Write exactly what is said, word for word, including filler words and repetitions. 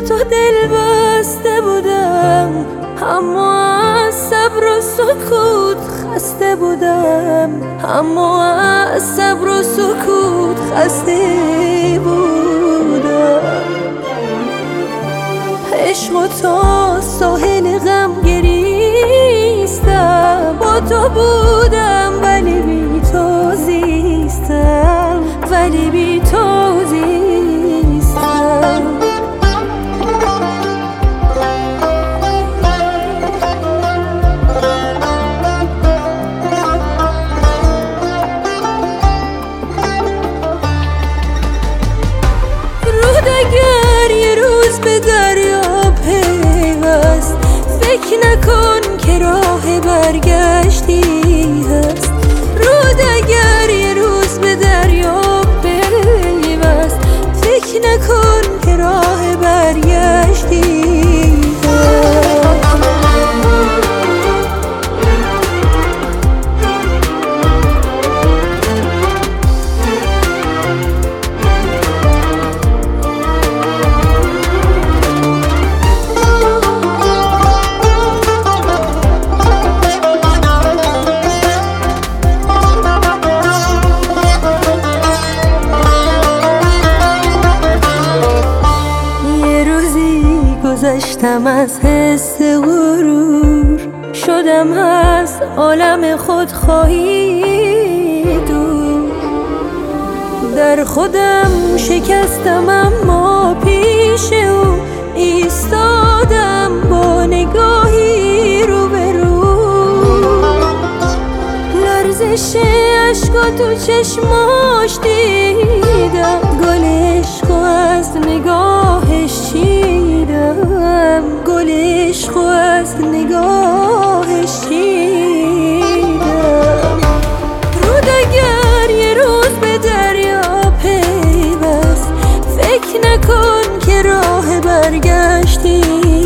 تو دل بسته بودم، اما از صبر و سکوت خسته بودم، اما از صبر و سکوت خسته بودم. عشق و تا ساحل غم گریستم، با تو بودم ولی بی تو زیستم، ولی بی تو زیستم. رود اگر یه روز به دریا پیوست، فکر نکن که راه برگشتی هست. رود اگر یه روز به دریا پیوست، فکر نکن که راه برگشتی هست. گذشتم از حس غرور، شدم از عالم خودخواهی دور. در خودم شکستم اما پیش او ایستادم، با نگاهی رو به رو. لرزش عشقا تو چشماش دیدم، گل عشق از نگاهش چیدم، گل عشق از نگاهش چیدم. رود اگر یه روز به دریا پیوست، فکر نکن که راه برگشتی